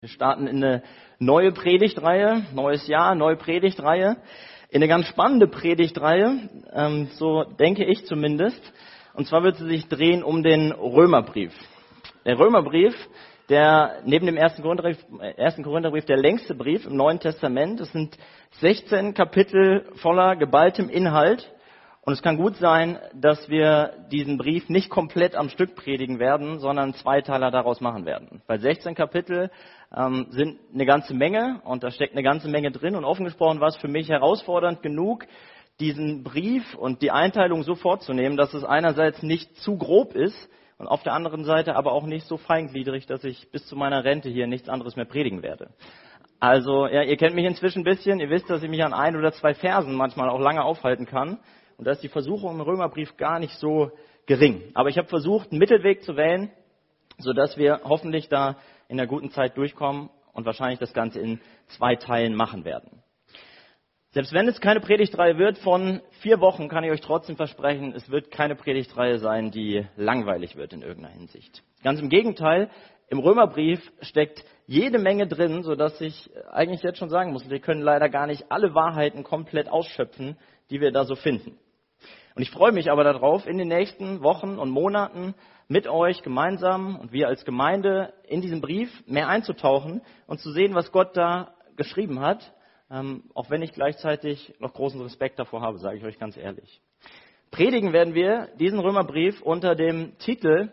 Wir starten in eine neue Predigtreihe, neues Jahr, neue Predigtreihe, in eine ganz spannende Predigtreihe, so denke ich zumindest. Und zwar wird sie sich drehen um den Römerbrief. Der Römerbrief, der neben dem ersten Korintherbrief der längste Brief im Neuen Testament. Es sind 16 Kapitel voller geballtem Inhalt. Und es kann gut sein, dass wir diesen Brief nicht komplett am Stück predigen werden, sondern Zweiteiler daraus machen werden. Weil 16 Kapitel sind eine ganze Menge und da steckt eine ganze Menge drin. Und offen gesprochen war es für mich herausfordernd genug, diesen Brief und die Einteilung so vorzunehmen, dass es einerseits nicht zu grob ist und auf der anderen Seite aber auch nicht so feingliedrig, dass ich bis zu meiner Rente hier nichts anderes mehr predigen werde. Also, ja, ihr kennt mich inzwischen ein bisschen, ihr wisst, dass ich mich an 1 oder 2 Versen manchmal auch lange aufhalten kann. Und da ist die Versuchung im Römerbrief gar nicht so gering. Aber ich habe versucht, einen Mittelweg zu wählen, sodass wir hoffentlich da in einer guten Zeit durchkommen und wahrscheinlich das Ganze in 2 Teilen machen werden. Selbst wenn es keine Predigtreihe wird von 4 Wochen, kann ich euch trotzdem versprechen, es wird keine Predigtreihe sein, die langweilig wird in irgendeiner Hinsicht. Ganz im Gegenteil, im Römerbrief steckt jede Menge drin, sodass ich eigentlich jetzt schon sagen muss, wir können leider gar nicht alle Wahrheiten komplett ausschöpfen, die wir da so finden. Und ich freue mich aber darauf, in den nächsten Wochen und Monaten mit euch gemeinsam und wir als Gemeinde in diesen Brief mehr einzutauchen und zu sehen, was Gott da geschrieben hat, auch wenn ich gleichzeitig noch großen Respekt davor habe, sage ich euch ganz ehrlich. Predigen werden wir diesen Römerbrief unter dem Titel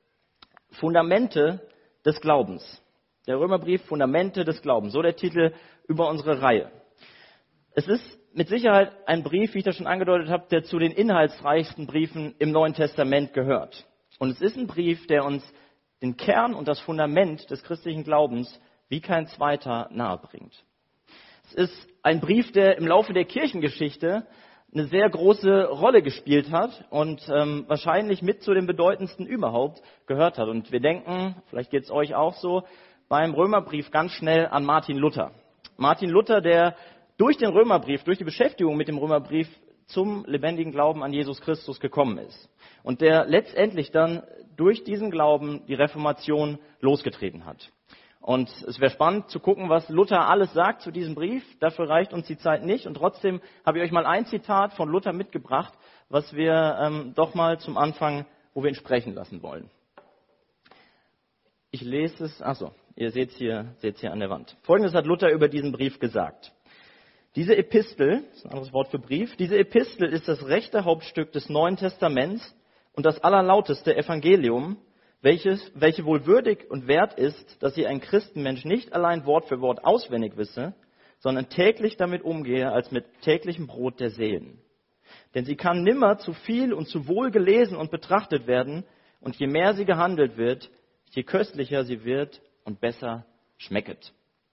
Fundamente des Glaubens. Der Römerbrief Fundamente des Glaubens, so der Titel über unsere Reihe. Es ist mit Sicherheit ein Brief, wie ich das schon angedeutet habe, der zu den inhaltsreichsten Briefen im Neuen Testament gehört. Und es ist ein Brief, der uns den Kern und das Fundament des christlichen Glaubens wie kein zweiter nahebringt. Es ist ein Brief, der im Laufe der Kirchengeschichte eine sehr große Rolle gespielt hat und wahrscheinlich mit zu den bedeutendsten überhaupt gehört hat. Und wir denken, vielleicht geht es euch auch so, beim Römerbrief ganz schnell an Martin Luther. Martin Luther, der durch den Römerbrief, durch die Beschäftigung mit dem Römerbrief zum lebendigen Glauben an Jesus Christus gekommen ist. Und der letztendlich dann durch diesen Glauben die Reformation losgetreten hat. Und es wäre spannend zu gucken, was Luther alles sagt zu diesem Brief. Dafür reicht uns die Zeit nicht. Und trotzdem habe ich euch mal ein Zitat von Luther mitgebracht, was wir doch mal zum Anfang, wo wir ihn sprechen lassen wollen. Ich lese es, ihr seht es hier an der Wand. Folgendes hat Luther über diesen Brief gesagt. Diese Epistel, das ist ein anderes Wort für Brief, diese Epistel ist das rechte Hauptstück des Neuen Testaments und das allerlauteste Evangelium, welche wohl würdig und wert ist, dass sie ein Christenmensch nicht allein Wort für Wort auswendig wisse, sondern täglich damit umgehe, als mit täglichem Brot der Seelen. Denn sie kann nimmer zu viel und zu wohl gelesen und betrachtet werden, und je mehr sie gehandelt wird, je köstlicher sie wird und besser schmecket.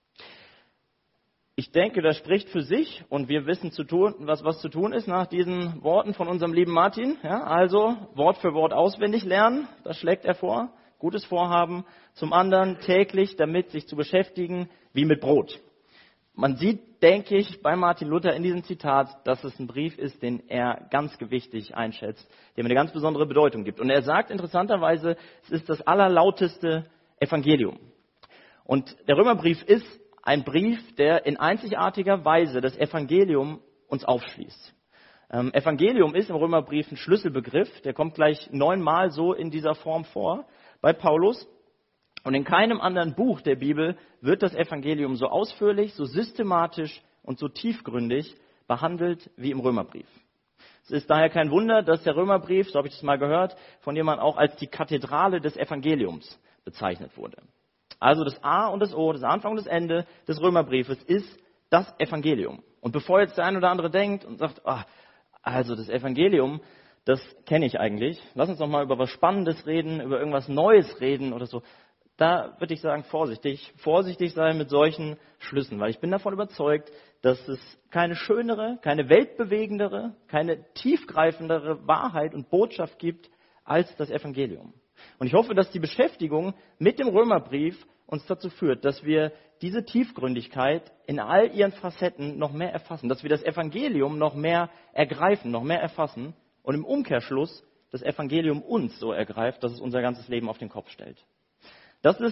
Ich denke, das spricht für sich und wir wissen was zu tun ist nach diesen Worten von unserem lieben Martin. Ja, also Wort für Wort auswendig lernen, das schlägt er vor. Gutes Vorhaben. Zum anderen täglich damit sich zu beschäftigen wie mit Brot. Man sieht, denke ich, bei Martin Luther in diesem Zitat, dass es ein Brief ist, den er ganz gewichtig einschätzt, dem eine ganz besondere Bedeutung gibt. Und er sagt interessanterweise, es ist das allerlauteste Evangelium. Und der Römerbrief ist ein Brief, der in einzigartiger Weise das Evangelium uns aufschließt. Evangelium ist im Römerbrief ein Schlüsselbegriff, der kommt gleich 9-mal so in dieser Form vor bei Paulus. Und in keinem anderen Buch der Bibel wird das Evangelium so ausführlich, so systematisch und so tiefgründig behandelt wie im Römerbrief. Es ist daher kein Wunder, dass der Römerbrief, so habe ich das mal gehört, von jemandem auch als die Kathedrale des Evangeliums bezeichnet wurde. Also das A und das O, das Anfang und das Ende des Römerbriefes ist das Evangelium. Und bevor jetzt der ein oder andere denkt und sagt, also das Evangelium, das kenne ich eigentlich. Lass uns doch mal über was Spannendes reden, über irgendwas Neues reden oder so. Da würde ich sagen, vorsichtig sein mit solchen Schlüssen, weil ich bin davon überzeugt, dass es keine schönere, keine weltbewegendere, keine tiefgreifendere Wahrheit und Botschaft gibt als das Evangelium. Und ich hoffe, dass die Beschäftigung mit dem Römerbrief uns dazu führt, dass wir diese Tiefgründigkeit in all ihren Facetten noch mehr erfassen, dass wir das Evangelium noch mehr ergreifen, noch mehr erfassen und im Umkehrschluss das Evangelium uns so ergreift, dass es unser ganzes Leben auf den Kopf stellt. Das ist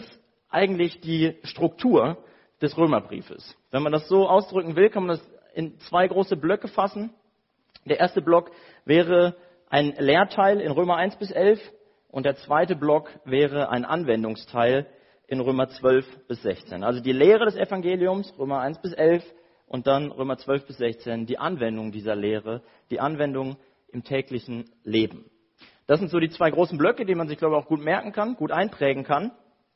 eigentlich die Struktur des Römerbriefes. Wenn man das so ausdrücken will, kann man das in zwei große Blöcke fassen. Der erste Block wäre ein Lehrteil in Römer 1 bis 11 und der zweite Block wäre ein Anwendungsteil in Römer 12 bis 16. Also die Lehre des Evangeliums, Römer 1 bis 11 und dann Römer 12 bis 16, die Anwendung dieser Lehre, die Anwendung im täglichen Leben. Das sind so die zwei großen Blöcke, die man sich, glaube ich, auch gut merken kann, gut einprägen kann.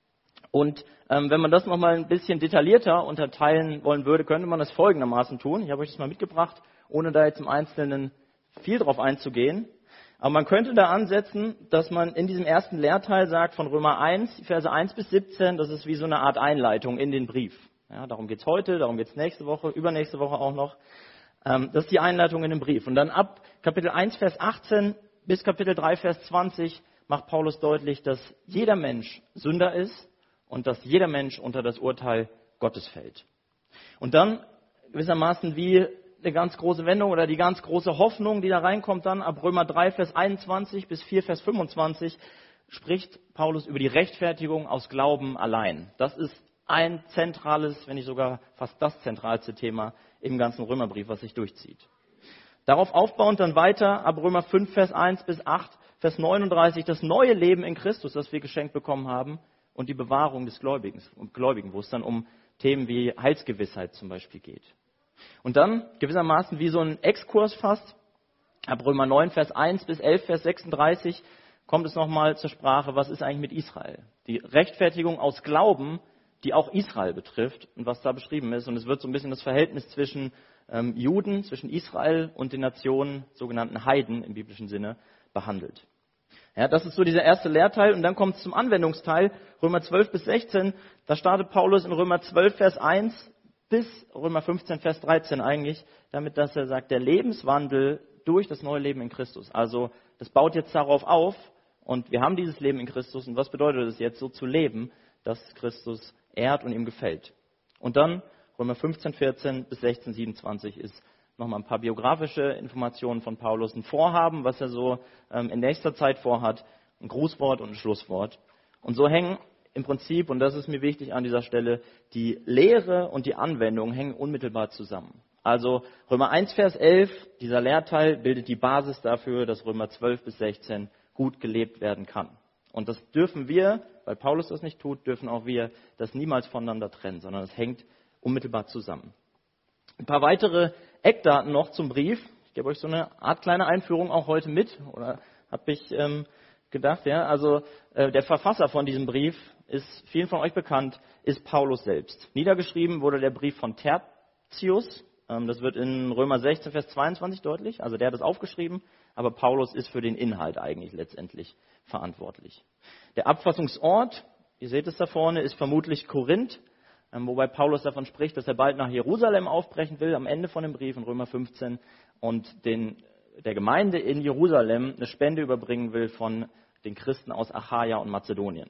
Und wenn man das nochmal ein bisschen detaillierter unterteilen wollen würde, könnte man das folgendermaßen tun. Ich habe euch das mal mitgebracht, ohne da jetzt im Einzelnen viel drauf einzugehen. Aber man könnte da ansetzen, dass man in diesem ersten Lehrteil sagt, von Römer 1, Verse 1 bis 17, das ist wie so eine Art Einleitung in den Brief. Ja, darum geht's heute, darum geht's nächste Woche, übernächste Woche auch noch. Das ist die Einleitung in den Brief. Und dann ab Kapitel 1, Vers 18 bis Kapitel 3, Vers 20 macht Paulus deutlich, dass jeder Mensch Sünder ist und dass jeder Mensch unter das Urteil Gottes fällt. Und dann gewissermaßen wie eine ganz große Wendung oder die ganz große Hoffnung, die da reinkommt dann ab Römer 3, Vers 21 bis 4, Vers 25, spricht Paulus über die Rechtfertigung aus Glauben allein. Das ist ein zentrales, wenn nicht sogar fast das zentralste Thema im ganzen Römerbrief, was sich durchzieht. Darauf aufbauend dann weiter ab Römer 5, Vers 1 bis 8, Vers 39, das neue Leben in Christus, das wir geschenkt bekommen haben und die Bewahrung des Gläubigen, wo es dann um Themen wie Heilsgewissheit zum Beispiel geht. Und dann gewissermaßen wie so ein Exkurs fast, ab Römer 9, Vers 1 bis 11, Vers 36, kommt es nochmal zur Sprache, was ist eigentlich mit Israel? Die Rechtfertigung aus Glauben, die auch Israel betrifft und was da beschrieben ist. Und es wird so ein bisschen das Verhältnis zwischen Juden, zwischen Israel und den Nationen, sogenannten Heiden im biblischen Sinne, behandelt. Ja, das ist so dieser erste Lehrteil und dann kommt es zum Anwendungsteil, Römer 12 bis 16. Da startet Paulus in Römer 12, Vers 1 bis Römer 15, Vers 13 eigentlich, damit, dass er sagt, der Lebenswandel durch das neue Leben in Christus. Also das baut jetzt darauf auf und wir haben dieses Leben in Christus. Und was bedeutet es jetzt, so zu leben, dass Christus ehrt und ihm gefällt? Und dann Römer 15, 14 bis 16, 27 ist nochmal ein paar biografische Informationen von Paulus, ein Vorhaben, was er so in nächster Zeit vorhat, ein Grußwort und ein Schlusswort. Und so hängen im Prinzip, und das ist mir wichtig an dieser Stelle, die Lehre und die Anwendung hängen unmittelbar zusammen. Also Römer 1, Vers 11, dieser Lehrteil bildet die Basis dafür, dass Römer 12 bis 16 gut gelebt werden kann. Und das dürfen wir, weil Paulus das nicht tut, dürfen auch wir das niemals voneinander trennen, sondern es hängt unmittelbar zusammen. Ein paar weitere Eckdaten noch zum Brief. Ich gebe euch so eine Art kleine Einführung auch heute mit, oder habe ich gedacht, ja. Also der Verfasser von diesem Brief ist vielen von euch bekannt, ist Paulus selbst. Niedergeschrieben wurde der Brief von Tertius. Das wird in Römer 16, Vers 22 deutlich. Also der hat es aufgeschrieben, aber Paulus ist für den Inhalt eigentlich letztendlich verantwortlich. Der Abfassungsort, ihr seht es da vorne, ist vermutlich Korinth, wobei Paulus davon spricht, dass er bald nach Jerusalem aufbrechen will, am Ende von dem Brief in Römer 15 und der Gemeinde in Jerusalem eine Spende überbringen will von den Christen aus Achaia und Mazedonien.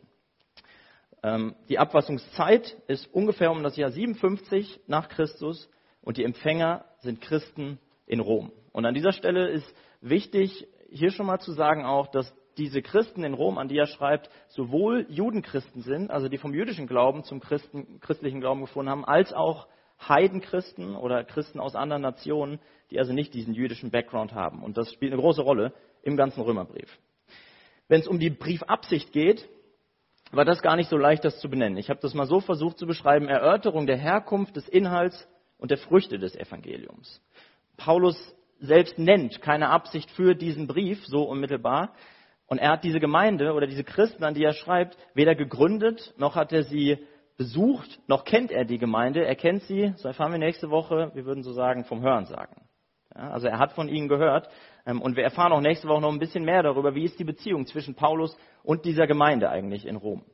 Die Abfassungszeit ist ungefähr um das Jahr 57 nach Christus und die Empfänger sind Christen in Rom. Und an dieser Stelle ist wichtig, hier schon mal zu sagen auch, dass diese Christen in Rom, an die er schreibt, sowohl Judenchristen sind, also die vom jüdischen Glauben zum christlichen Glauben gefunden haben, als auch Heidenchristen oder Christen aus anderen Nationen, die also nicht diesen jüdischen Background haben. Und das spielt eine große Rolle im ganzen Römerbrief. Wenn es um die Briefabsicht geht, war das gar nicht so leicht, das zu benennen. Ich habe das mal so versucht zu beschreiben: Erörterung der Herkunft, des Inhalts und der Früchte des Evangeliums. Paulus selbst nennt keine Absicht für diesen Brief so unmittelbar. Und er hat diese Gemeinde oder diese Christen, an die er schreibt, weder gegründet, noch hat er sie besucht, noch kennt er die Gemeinde. Er kennt sie, so erfahren wir nächste Woche, wir würden so sagen, vom Hörensagen. Ja, also er hat von ihnen gehört. Und wir erfahren auch nächste Woche noch ein bisschen mehr darüber, wie ist die Beziehung zwischen Paulus und dieser Gemeinde eigentlich in Rom.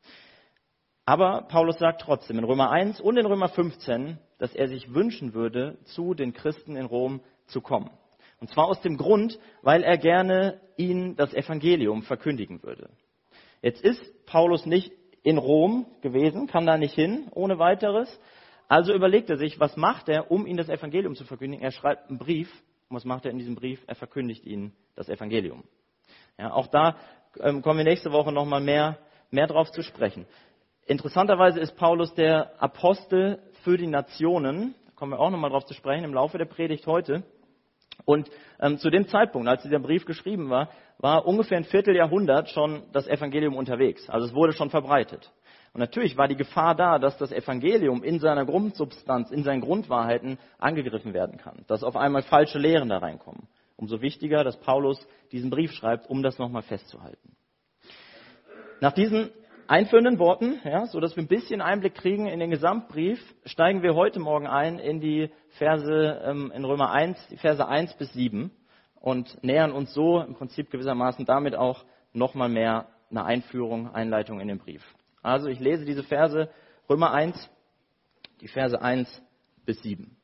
Aber Paulus sagt trotzdem in Römer 1 und in Römer 15, dass er sich wünschen würde, zu den Christen in Rom zu kommen. Und zwar aus dem Grund, weil er gerne ihnen das Evangelium verkündigen würde. Jetzt ist Paulus nicht in Rom gewesen, kann da nicht hin ohne weiteres. Also überlegt er sich, was macht er, um ihnen das Evangelium zu verkündigen. Er schreibt einen Brief. Und was macht er in diesem Brief? Er verkündigt ihnen das Evangelium. Ja, auch da kommen wir nächste Woche nochmal mehr drauf zu sprechen. Interessanterweise ist Paulus der Apostel für die Nationen. Da kommen wir auch nochmal drauf zu sprechen im Laufe der Predigt heute. Und zu dem Zeitpunkt, als dieser Brief geschrieben war, war ungefähr ein Vierteljahrhundert schon das Evangelium unterwegs. Also es wurde schon verbreitet. Und natürlich war die Gefahr da, dass das Evangelium in seiner Grundsubstanz, in seinen Grundwahrheiten angegriffen werden kann. Dass auf einmal falsche Lehren da reinkommen. Umso wichtiger, dass Paulus diesen Brief schreibt, um das nochmal festzuhalten. Nach diesen einführenden Worten, ja, so dass wir ein bisschen Einblick kriegen in den Gesamtbrief, steigen wir heute Morgen ein in die Verse in Römer 1, die Verse 1 bis 7 und nähern uns so im Prinzip gewissermaßen damit auch nochmal mehr eine Einleitung in den Brief. Also ich lese diese Verse, Römer 1, die Verse 1 bis 7.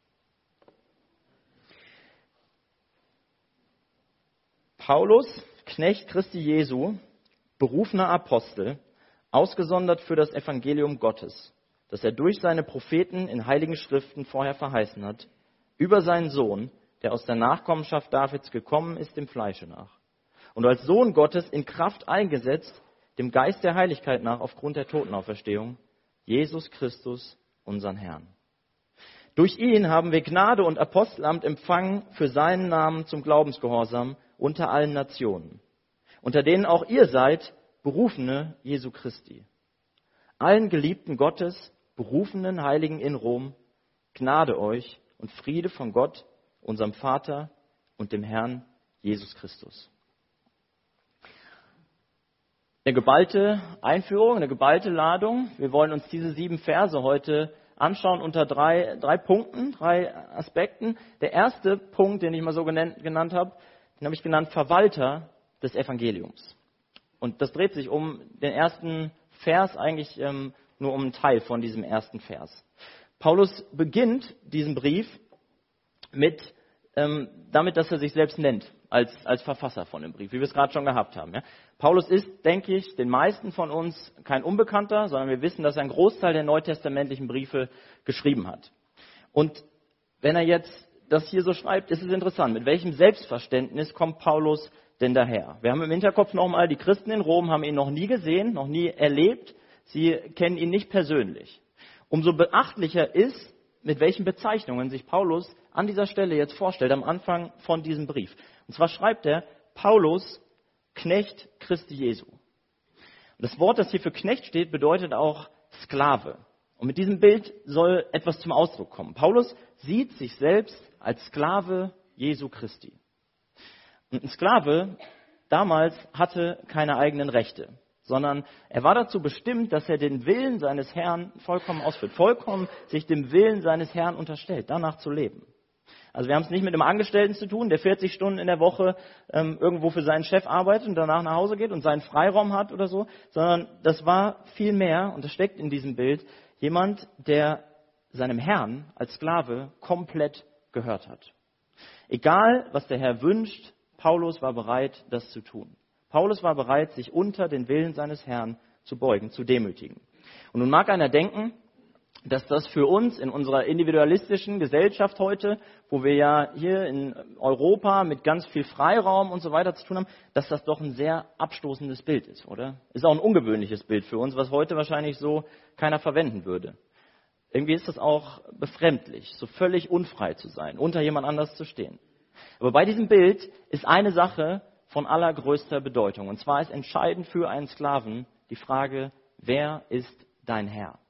Paulus, Knecht Christi Jesu, berufener Apostel, ausgesondert für das Evangelium Gottes, das er durch seine Propheten in heiligen Schriften vorher verheißen hat, über seinen Sohn, der aus der Nachkommenschaft Davids gekommen ist, dem Fleische nach. Und als Sohn Gottes in Kraft eingesetzt, dem Geist der Heiligkeit nach, aufgrund der Totenauferstehung, Jesus Christus, unseren Herrn. Durch ihn haben wir Gnade und Apostelamt empfangen für seinen Namen zum Glaubensgehorsam unter allen Nationen, unter denen auch ihr seid, Berufene Jesu Christi. Allen Geliebten Gottes, berufenen Heiligen in Rom, Gnade euch und Friede von Gott, unserem Vater und dem Herrn Jesus Christus. Eine geballte Einführung, eine geballte Ladung. Wir wollen uns diese 7 Verse heute anschauen unter drei Punkten, 3 Aspekten. Der erste Punkt, den ich mal so genannt habe, den habe ich genannt Verwalter des Evangeliums. Und das dreht sich um den ersten Vers, eigentlich nur um einen Teil von diesem ersten Vers. Paulus beginnt diesen Brief damit, dass er sich selbst nennt, als Verfasser von dem Brief, wie wir es gerade schon gehabt haben. Ja. Paulus ist, denke ich, den meisten von uns kein Unbekannter, sondern wir wissen, dass er einen Großteil der neutestamentlichen Briefe geschrieben hat. Und wenn er jetzt das hier so schreibt, ist es interessant, mit welchem Selbstverständnis kommt Paulus denn daher? Wir haben im Hinterkopf nochmal, die Christen in Rom haben ihn noch nie gesehen, noch nie erlebt, sie kennen ihn nicht persönlich. Umso beachtlicher ist, mit welchen Bezeichnungen sich Paulus an dieser Stelle jetzt vorstellt, am Anfang von diesem Brief. Und zwar schreibt er, Paulus, Knecht Christi Jesu. Und das Wort, das hier für Knecht steht, bedeutet auch Sklave. Und mit diesem Bild soll etwas zum Ausdruck kommen. Paulus sieht sich selbst als Sklave Jesu Christi. Und ein Sklave damals hatte keine eigenen Rechte, sondern er war dazu bestimmt, dass er den Willen seines Herrn vollkommen ausführt, vollkommen sich dem Willen seines Herrn unterstellt, danach zu leben. Also wir haben es nicht mit einem Angestellten zu tun, der 40 Stunden in der Woche irgendwo für seinen Chef arbeitet und danach nach Hause geht und seinen Freiraum hat oder so, sondern das war viel mehr, und das steckt in diesem Bild, jemand, der seinem Herrn als Sklave komplett gehört hat. Egal, was der Herr wünscht, Paulus war bereit, das zu tun. Paulus war bereit, sich unter den Willen seines Herrn zu beugen, zu demütigen. Und nun mag einer denken, dass das für uns in unserer individualistischen Gesellschaft heute, wo wir ja hier in Europa mit ganz viel Freiraum und so weiter zu tun haben, dass das doch ein sehr abstoßendes Bild ist, oder? Ist auch ein ungewöhnliches Bild für uns, was heute wahrscheinlich so keiner verwenden würde. Irgendwie ist das auch befremdlich, so völlig unfrei zu sein, unter jemand anders zu stehen. Aber bei diesem Bild ist eine Sache von allergrößter Bedeutung. Und zwar ist entscheidend für einen Sklaven die Frage, wer ist dein Herr?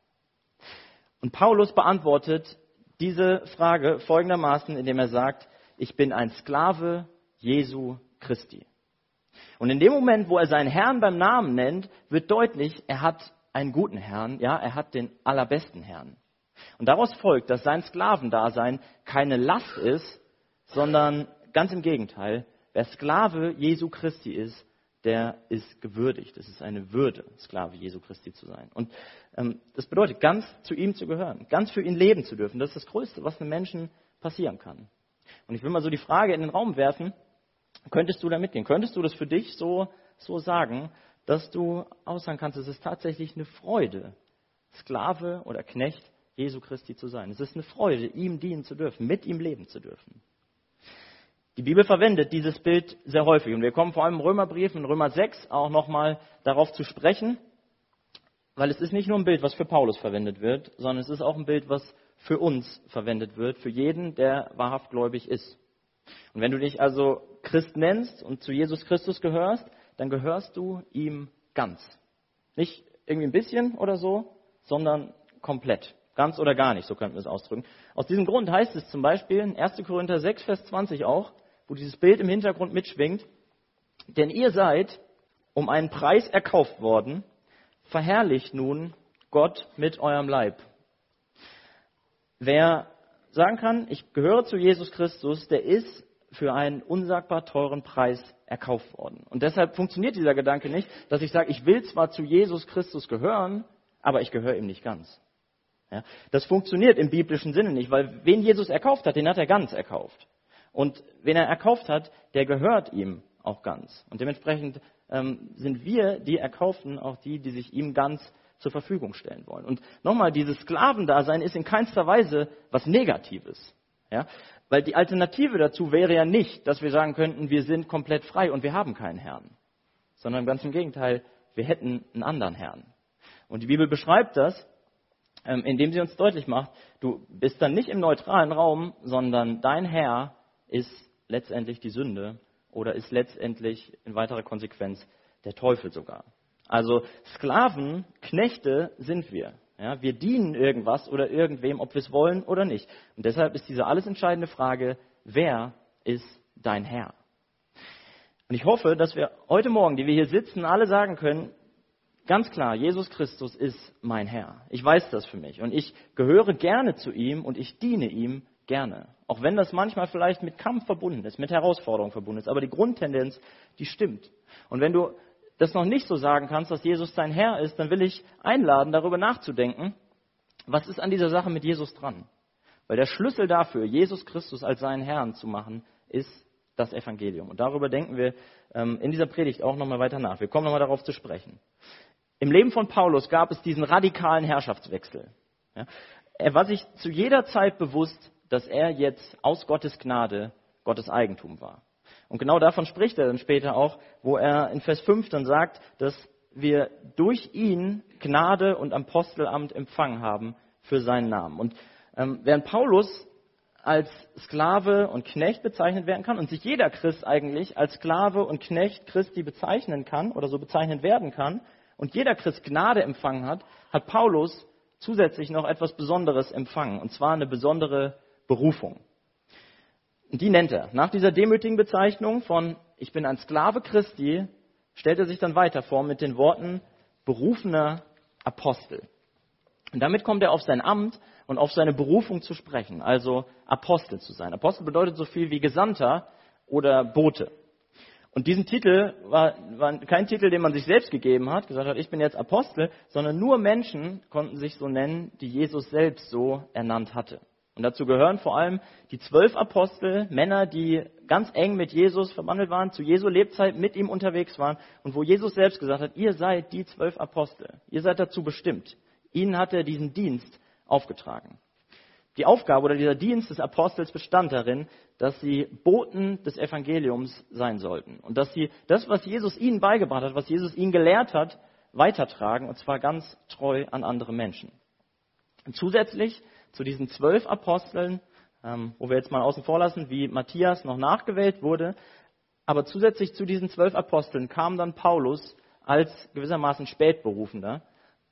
Und Paulus beantwortet diese Frage folgendermaßen, indem er sagt, ich bin ein Sklave Jesu Christi. Und in dem Moment, wo er seinen Herrn beim Namen nennt, wird deutlich, er hat einen guten Herrn, ja, er hat den allerbesten Herrn. Und daraus folgt, dass sein Sklavendasein keine Last ist, sondern ganz im Gegenteil, wer Sklave Jesu Christi ist, der ist gewürdigt. Es ist eine Würde, Sklave Jesu Christi zu sein. Und das bedeutet, ganz zu ihm zu gehören, ganz für ihn leben zu dürfen. Das ist das Größte, was einem Menschen passieren kann. Und ich will mal so die Frage in den Raum werfen, könntest du da mitgehen? Könntest du das für dich so sagen, dass du aussagen kannst, es ist tatsächlich eine Freude, Sklave oder Knecht Jesu Christi zu sein. Es ist eine Freude, ihm dienen zu dürfen, mit ihm leben zu dürfen. Die Bibel verwendet dieses Bild sehr häufig und wir kommen vor allem im Römerbrief, in Römer 6 auch nochmal darauf zu sprechen. weil es ist nicht nur ein Bild, was für Paulus verwendet wird, sondern es ist auch ein Bild, was für uns verwendet wird, für jeden, der wahrhaft gläubig ist. Und wenn du dich also Christ nennst und zu Jesus Christus gehörst, dann gehörst du ihm ganz. Nicht irgendwie ein bisschen oder so, sondern komplett. Ganz oder gar nicht, so könnten wir es ausdrücken. Aus diesem Grund heißt es zum Beispiel in 1. Korinther 6, Vers 20 auch, wo dieses Bild im Hintergrund mitschwingt, denn ihr seid um einen Preis erkauft worden, verherrlicht nun Gott mit eurem Leib. Wer sagen kann, ich gehöre zu Jesus Christus, der ist für einen unsagbar teuren Preis erkauft worden. Und deshalb funktioniert dieser Gedanke nicht, dass ich sage, ich will zwar zu Jesus Christus gehören, aber ich gehöre ihm nicht ganz. Ja, das funktioniert im biblischen Sinne nicht, weil wen Jesus erkauft hat, den hat er ganz erkauft. Und wen er erkauft hat, der gehört ihm auch ganz. Und dementsprechend sind wir, die Erkauften, auch die, die sich ihm ganz zur Verfügung stellen wollen. Und nochmal, dieses Sklavendasein ist in keinster Weise was Negatives. Ja? Weil die Alternative dazu wäre ja nicht, dass wir sagen könnten, wir sind komplett frei und wir haben keinen Herrn. Sondern ganz im Gegenteil, wir hätten einen anderen Herrn. Und die Bibel beschreibt das, indem sie uns deutlich macht, du bist dann nicht im neutralen Raum, sondern dein Herr ist letztendlich die Sünde oder ist letztendlich in weiterer Konsequenz der Teufel sogar. Also Sklaven, Knechte sind wir. Ja, wir dienen irgendwas oder irgendwem, ob wir es wollen oder nicht. Und deshalb ist diese alles entscheidende Frage, wer ist dein Herr? Und ich hoffe, dass wir heute Morgen, die wir hier sitzen, alle sagen können, ganz klar, Jesus Christus ist mein Herr. Ich weiß das für mich. Und ich gehöre gerne zu ihm und ich diene ihm gerne. Auch wenn das manchmal vielleicht mit Kampf verbunden ist, mit Herausforderungen verbunden ist. Aber die Grundtendenz, die stimmt. Und wenn du das noch nicht so sagen kannst, dass Jesus dein Herr ist, dann will ich einladen, darüber nachzudenken, was ist an dieser Sache mit Jesus dran? Weil der Schlüssel dafür, Jesus Christus als seinen Herrn zu machen, ist das Evangelium. Und darüber denken wir in dieser Predigt auch nochmal weiter nach. Wir kommen nochmal darauf zu sprechen. Im Leben von Paulus gab es diesen radikalen Herrschaftswechsel. Ja, er war sich zu jeder Zeit bewusst, dass er jetzt aus Gottes Gnade Gottes Eigentum war. Und genau davon spricht er dann später auch, wo er in Vers 5 dann sagt, dass wir durch ihn Gnade und Apostelamt empfangen haben für seinen Namen. Und während Paulus als Sklave und Knecht bezeichnet werden kann und sich jeder Christ eigentlich als Sklave und Knecht Christi bezeichnen kann oder so bezeichnet werden kann und jeder Christ Gnade empfangen hat, hat Paulus zusätzlich noch etwas Besonderes empfangen, und zwar eine besondere Berufung. Und die nennt er. Nach dieser demütigen Bezeichnung von ich bin ein Sklave Christi, stellt er sich dann weiter vor mit den Worten berufener Apostel. Und damit kommt er auf sein Amt und auf seine Berufung zu sprechen, also Apostel zu sein. Apostel bedeutet so viel wie Gesandter oder Bote. Und diesen Titel war kein Titel, den man sich selbst gegeben hat, gesagt hat, ich bin jetzt Apostel, sondern nur Menschen konnten sich so nennen, die Jesus selbst so ernannt hatte. Und dazu gehören vor allem die 12 Apostel, Männer, die ganz eng mit Jesus verbandelt waren, zu Jesu Lebzeit mit ihm unterwegs waren und wo Jesus selbst gesagt hat, ihr seid die 12 Apostel, ihr seid dazu bestimmt. Ihnen hat er diesen Dienst aufgetragen. Die Aufgabe oder dieser Dienst des Apostels bestand darin, dass sie Boten des Evangeliums sein sollten und dass sie das, was Jesus ihnen beigebracht hat, was Jesus ihnen gelehrt hat, weitertragen, und zwar ganz treu an andere Menschen. Und zusätzlich zu diesen 12 Aposteln, wo wir jetzt mal außen vor lassen, wie Matthias noch nachgewählt wurde, aber zusätzlich zu diesen 12 Aposteln kam dann Paulus als gewissermaßen Spätberufener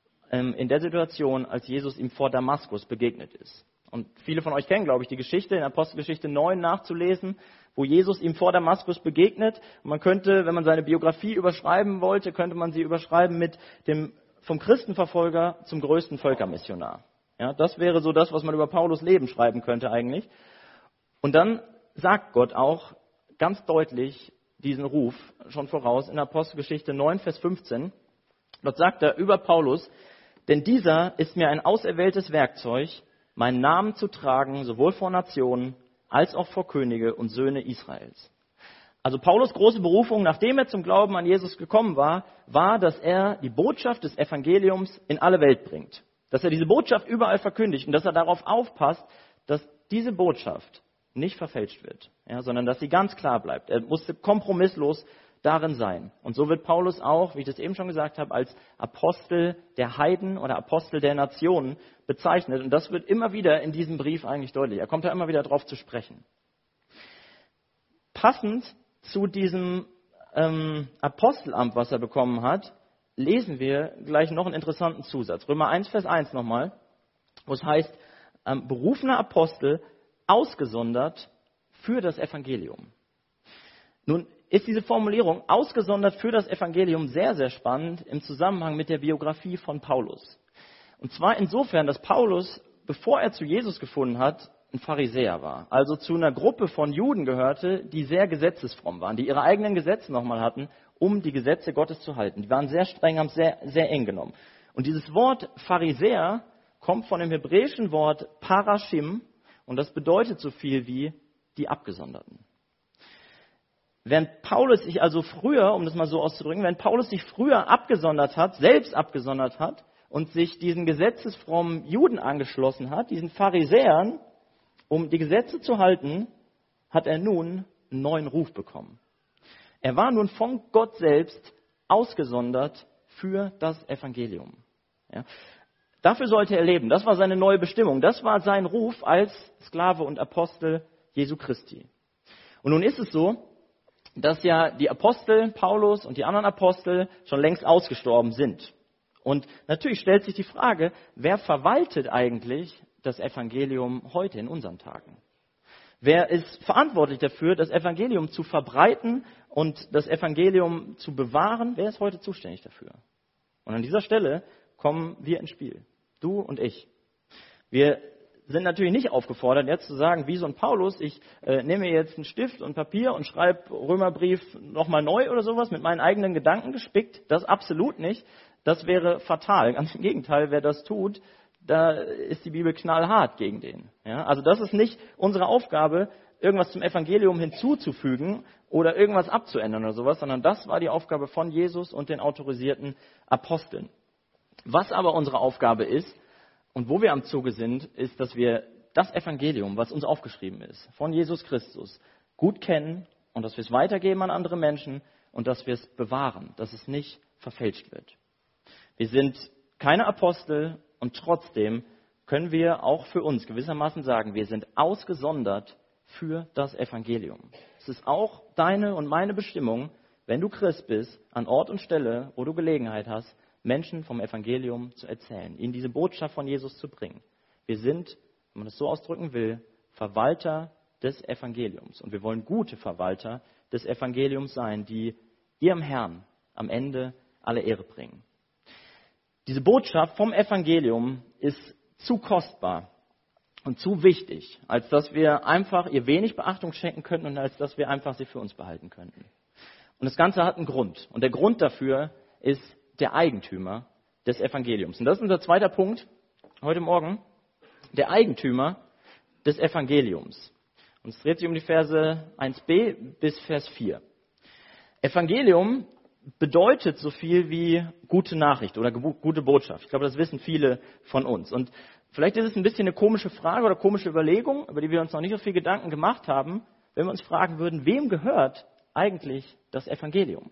in der Situation, als Jesus ihm vor Damaskus begegnet ist. Und viele von euch kennen, glaube ich, die Geschichte in Apostelgeschichte 9 nachzulesen, wo Jesus ihm vor Damaskus begegnet. Und man könnte, wenn man seine Biografie überschreiben wollte, könnte man sie überschreiben mit dem vom Christenverfolger zum größten Völkermissionar. Ja, das wäre so das, was man über Paulus Leben schreiben könnte eigentlich. Und dann sagt Gott auch ganz deutlich diesen Ruf schon voraus in Apostelgeschichte 9, Vers 15. Dort sagt er über Paulus, denn dieser ist mir ein auserwähltes Werkzeug, meinen Namen zu tragen, sowohl vor Nationen als auch vor Könige und Söhne Israels. Also Paulus' große Berufung, nachdem er zum Glauben an Jesus gekommen war, war, dass er die Botschaft des Evangeliums in alle Welt bringt. Dass er diese Botschaft überall verkündigt und dass er darauf aufpasst, dass diese Botschaft nicht verfälscht wird, ja, sondern dass sie ganz klar bleibt. Er musste kompromisslos darin sein. Und so wird Paulus auch, wie ich das eben schon gesagt habe, als Apostel der Heiden oder Apostel der Nationen bezeichnet. Und das wird immer wieder in diesem Brief eigentlich deutlich. Er kommt da immer wieder drauf zu sprechen. Passend zu diesem Apostelamt, was er bekommen hat, lesen wir gleich noch einen interessanten Zusatz. Römer 1, Vers 1 nochmal, wo es heißt, berufener Apostel, ausgesondert für das Evangelium. Nun ist diese Formulierung ausgesondert für das Evangelium sehr, sehr spannend im Zusammenhang mit der Biografie von Paulus. Und zwar insofern, dass Paulus, bevor er zu Jesus gefunden hat, ein Pharisäer war. Also zu einer Gruppe von Juden gehörte, die sehr gesetzesfromm waren, die ihre eigenen Gesetze nochmal hatten, um die Gesetze Gottes zu halten. Die waren sehr streng, haben es sehr, sehr eng genommen. Und dieses Wort Pharisäer kommt von dem hebräischen Wort Parashim und das bedeutet so viel wie die Abgesonderten. Während Paulus sich also früher, um das mal so auszudrücken, wenn Paulus sich früher abgesondert hat, selbst abgesondert hat und sich diesen gesetzesfrommen Juden angeschlossen hat, diesen Pharisäern, um die Gesetze zu halten, hat er nun einen neuen Ruf bekommen. Er war nun von Gott selbst ausgesondert für das Evangelium. Ja. Dafür sollte er leben. Das war seine neue Bestimmung. Das war sein Ruf als Sklave und Apostel Jesu Christi. Und nun ist es so, dass ja die Apostel, Paulus und die anderen Apostel schon längst ausgestorben sind. Und natürlich stellt sich die Frage, wer verwaltet eigentlich das Evangelium heute in unseren Tagen? Wer ist verantwortlich dafür, das Evangelium zu verbreiten und das Evangelium zu bewahren? Wer ist heute zuständig dafür? Und an dieser Stelle kommen wir ins Spiel. Du und ich. Wir sind natürlich nicht aufgefordert, jetzt zu sagen, wie so ein Paulus, ich nehme jetzt einen Stift und Papier und schreibe Römerbrief nochmal neu oder sowas, mit meinen eigenen Gedanken gespickt. Das absolut nicht. Das wäre fatal. Ganz im Gegenteil, wer das tut, da ist die Bibel knallhart gegen den. Ja? Also das ist nicht unsere Aufgabe, irgendwas zum Evangelium hinzuzufügen oder irgendwas abzuändern oder sowas, sondern das war die Aufgabe von Jesus und den autorisierten Aposteln. Was aber unsere Aufgabe ist und wo wir am Zuge sind, ist, dass wir das Evangelium, was uns aufgeschrieben ist, von Jesus Christus, gut kennen und dass wir es weitergeben an andere Menschen und dass wir es bewahren, dass es nicht verfälscht wird. Wir sind keine Apostel und trotzdem können wir auch für uns gewissermaßen sagen, wir sind ausgesondert für das Evangelium. Es ist auch deine und meine Bestimmung, wenn du Christ bist, an Ort und Stelle, wo du Gelegenheit hast, Menschen vom Evangelium zu erzählen, ihnen diese Botschaft von Jesus zu bringen. Wir sind, wenn man es so ausdrücken will, Verwalter des Evangeliums. Und wir wollen gute Verwalter des Evangeliums sein, die ihrem Herrn am Ende alle Ehre bringen. Diese Botschaft vom Evangelium ist zu kostbar und zu wichtig, als dass wir einfach ihr wenig Beachtung schenken könnten und als dass wir einfach sie für uns behalten könnten. Und das Ganze hat einen Grund. Und der Grund dafür ist der Eigentümer des Evangeliums. Und das ist unser zweiter Punkt heute Morgen. Der Eigentümer des Evangeliums. Und es dreht sich um die Verse 1b bis Vers 4. Evangelium bedeutet so viel wie gute Nachricht oder gute Botschaft. Ich glaube, das wissen viele von uns. Und vielleicht ist es ein bisschen eine komische Frage oder komische Überlegung, über die wir uns noch nicht so viel Gedanken gemacht haben, wenn wir uns fragen würden, wem gehört eigentlich das Evangelium?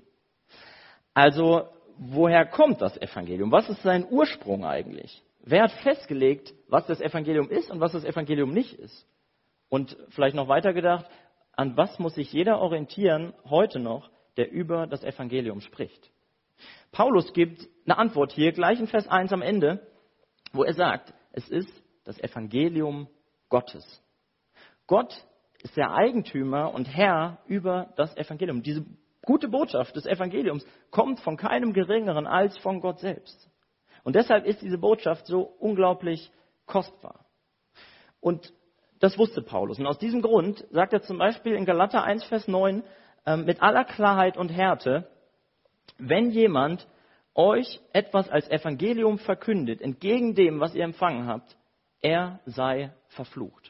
Also, woher kommt das Evangelium? Was ist sein Ursprung eigentlich? Wer hat festgelegt, was das Evangelium ist und was das Evangelium nicht ist? Und vielleicht noch weiter gedacht, an was muss sich jeder orientieren heute noch, der über das Evangelium spricht? Paulus gibt eine Antwort hier, gleich in Vers 1 am Ende, wo er sagt, es ist das Evangelium Gottes. Gott ist der Eigentümer und Herr über das Evangelium. Diese gute Botschaft des Evangeliums kommt von keinem Geringeren als von Gott selbst. Und deshalb ist diese Botschaft so unglaublich kostbar. Und das wusste Paulus. Und aus diesem Grund sagt er zum Beispiel in Galater 1, Vers 9 mit aller Klarheit und Härte, wenn jemand euch etwas als Evangelium verkündet, entgegen dem, was ihr empfangen habt, er sei verflucht.